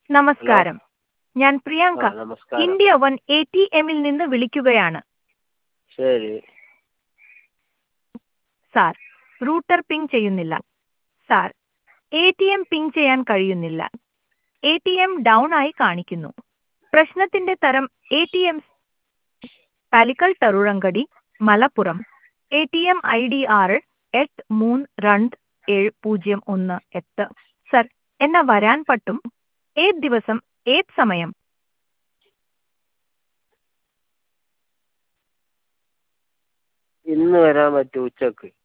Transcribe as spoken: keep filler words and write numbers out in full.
Hello. നമസ്കാരം. ഞാൻ ആ പ്രിയങ്ക നമസ്കാരം. ഇന്ത്യ വൺ എ ടി എമ്മിൽ നിന്ന് വിളിക്കുകയാണ്. ശരി. സാർ, റൂട്ടർ പിങ് ചെയ്യുന്നില്ല. Sir, A T M ping ചെയ്യാൻ കഴിയുന്നില്ല. എ ടി എം ഡൗൺ ആയി കാണിക്കുന്നു. പ്രശ്നത്തിന്റെ തരം എ ടി എം പാലിക്കൽ തറുഴങ്കടി Malappuram. A T M I D ആറ് എട്ട് മൂന്ന് രണ്ട് ഏഴ് പൂജ്യം ഒന്ന് എട്ട്. സർ, എന്നാ വരാൻ പറ്റും? ഏത് ദിവസം, ഏത് സമയം? ഇന്ന് വരാൻ പറ്റും ഉച്ചക്ക്.